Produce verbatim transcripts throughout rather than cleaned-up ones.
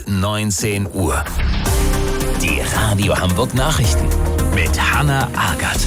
neunzehn Uhr. Die Radio Hamburg Nachrichten mit Hanna Agert.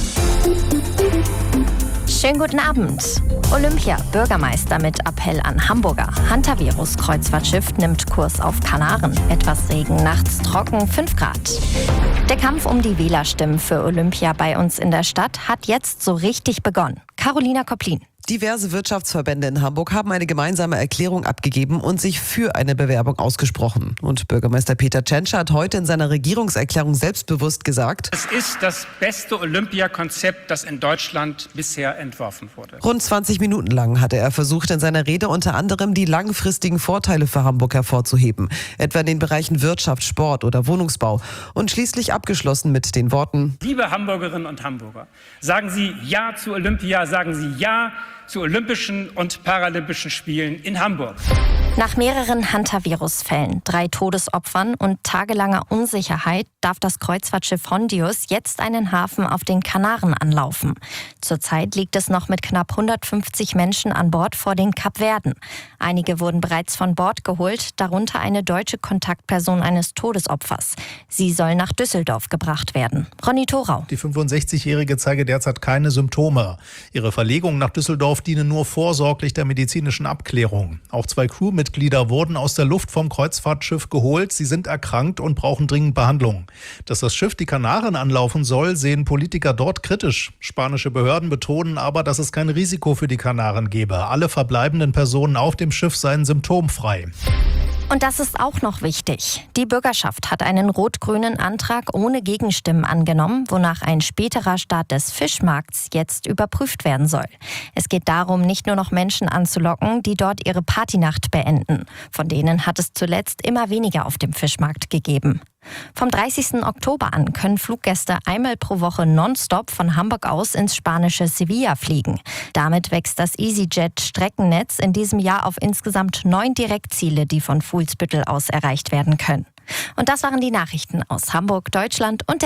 Schönen guten Abend. Olympia, Bürgermeister mit Appell an Hamburger. Hantavirus-Kreuzfahrtschiff nimmt Kurs auf Kanaren. Etwas Regen, nachts trocken, fünf Grad. Der Kampf um die Wählerstimmen für Olympia bei uns in der Stadt hat jetzt so richtig begonnen. Carolina Kopplin. Diverse Wirtschaftsverbände in Hamburg haben eine gemeinsame Erklärung abgegeben und sich für eine Bewerbung ausgesprochen. Und Bürgermeister Peter Tschentscher hat heute in seiner Regierungserklärung selbstbewusst gesagt: Es ist das beste Olympiakonzept, das in Deutschland bisher entworfen wurde. Rund zwanzig Minuten lang hatte er versucht, in seiner Rede unter anderem die langfristigen Vorteile für Hamburg hervorzuheben. Etwa in den Bereichen Wirtschaft, Sport oder Wohnungsbau. Und schließlich abgeschlossen mit den Worten: Liebe Hamburgerinnen und Hamburger, sagen Sie Ja zu Olympia, sagen Sie Ja zu Olympischen und Paralympischen Spielen in Hamburg. Nach mehreren Hantavirus-Fällen, drei Todesopfern und tagelanger Unsicherheit darf das Kreuzfahrtschiff Hondius jetzt einen Hafen auf den Kanaren anlaufen. Zurzeit liegt es noch mit knapp hundertfünfzig Menschen an Bord vor den Kapverden. Einige wurden bereits von Bord geholt, darunter eine deutsche Kontaktperson eines Todesopfers. Sie soll nach Düsseldorf gebracht werden. Ronny Thorau. Die fünfundsechzigjährige zeige derzeit keine Symptome. Ihre Verlegung nach Düsseldorf diene nur vorsorglich der medizinischen Abklärung. Auch zwei Crewmitglieder wurden aus der Luft vom Kreuzfahrtschiff geholt. Sie sind erkrankt und brauchen dringend Behandlung. Dass das Schiff die Kanaren anlaufen soll, sehen Politiker dort kritisch. Spanische Behörden betonen aber, dass es kein Risiko für die Kanaren gebe. Alle verbleibenden Personen auf dem Schiff seien symptomfrei. Und das ist auch noch wichtig. Die Bürgerschaft hat einen rot-grünen Antrag ohne Gegenstimmen angenommen, wonach ein späterer Start des Fischmarkts jetzt überprüft werden soll. Es geht darum, nicht nur noch Menschen anzulocken, die dort ihre Partynacht beenden. Von denen hat es zuletzt immer weniger auf dem Fischmarkt gegeben. Vom dreißigsten Oktober an können Fluggäste einmal pro Woche nonstop von Hamburg aus ins spanische Sevilla fliegen. Damit wächst das EasyJet-Streckennetz in diesem Jahr auf insgesamt neun Direktziele, die von Fuhlsbüttel aus erreicht werden können. Und das waren die Nachrichten aus Hamburg, Deutschland und der